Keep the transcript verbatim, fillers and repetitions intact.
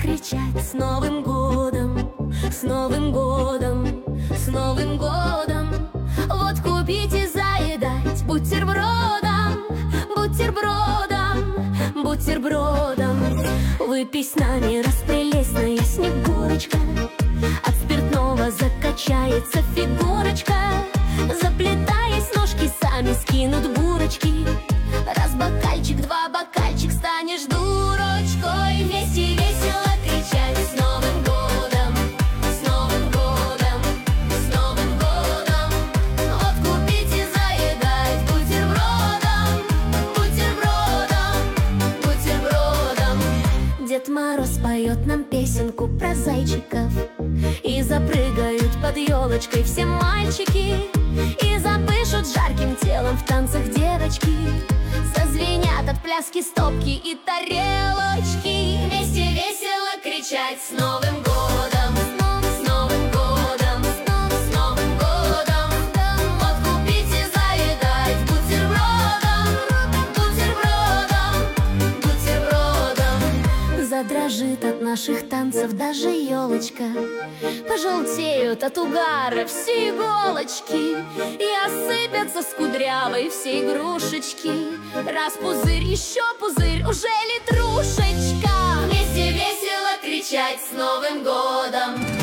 кричать: с Новым годом, с Новым годом, с Новым годом. Вот купить и заедать бутербродом, бутербродом, бутербродом. Выпей с нами, распрелестная Снегурочка, от спиртного закачается фигурочка. Заплетаясь, ножки сами скинут бурочки. Раз бокальчик, два бокальчик, станешь дурочкой. Вместе весело кричать: с Новым годом, с Новым годом, с Новым годом. Вот купить и заедать бутербродом, бутербродом, бутербродом. Дед Мороз поет нам песенку про зайчиков, и запрыгают под елочкой все мальчики, и запышут жарким телом в танцах девочки. Зазвенят от пляски стопки и тарелочки. Вместе весело кричать: с Новым годом, с Новым годом, с Новым годом. Вот купить и заедать бутербродом, бутербродом, бутербродом. Задрожит от наших танцев даже елочка, пожелтеют от угара все иголочки, и осыпятся с кудрявой все игрушечки. Раз пузырь, еще пузырь, уже литрушечка. Вместе весело кричать: с Новым годом,